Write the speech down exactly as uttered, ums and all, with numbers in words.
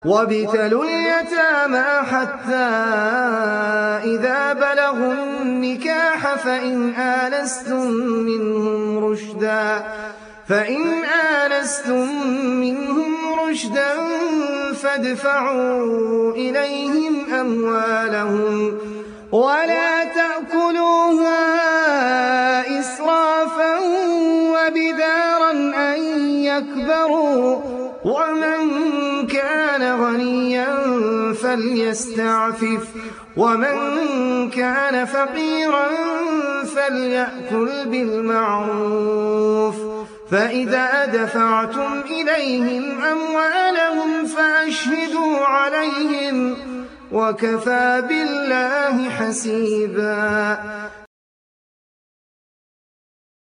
وابتلوا اليتامى حتى إذا بلغوا النكاح فإن آنستم منهم رشدا فإن آنستم منهم رشدا فادفعوا إليهم أموالهم ولا تأكلوها إسرافا وبدارا أن يكبروا ومن كان غنيا فليستعفف ومن كان فقيرا فليأكل بالمعروف فإذا دفعتم إليهم أموالهم فأشهدوا عليهم وكفى بالله حسيبا